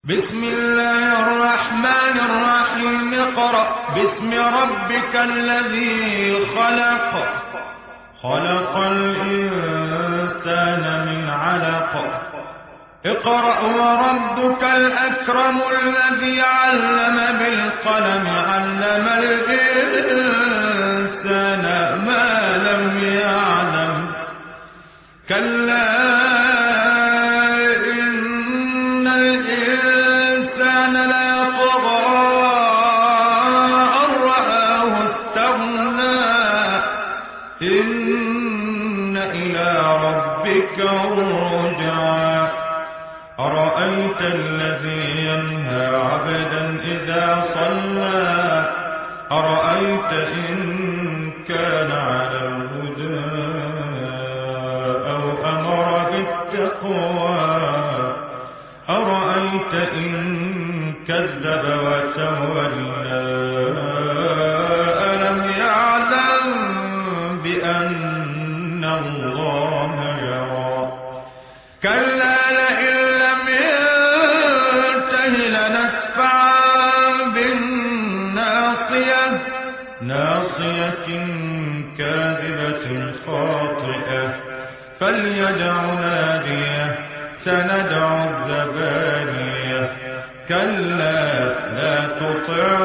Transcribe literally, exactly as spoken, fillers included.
بسم الله الرحمن الرحيم. اقرأ باسم ربك الذي خلق خلق الإنسان من علق. اقرأ وربك الأكرم الذي علم بالقلم علم الإنسان ما لم يعلم. كلا إن الإنسان ليطغى أن رآه استغنى إن إلى ربك الرجعى. أرأيت الذي ينهى عبدا إذا صلى أرأيت إن كان على الهدى أو أمر بالتقوى أرأيت إن كذب وتولى ألم يعلم بأن الله يرى. كلا لئن لم ينته لنسفعا بالناصية ناصية كاذبة خاطئة فليدع ناديه سندع الزبانية. كلا لا تطع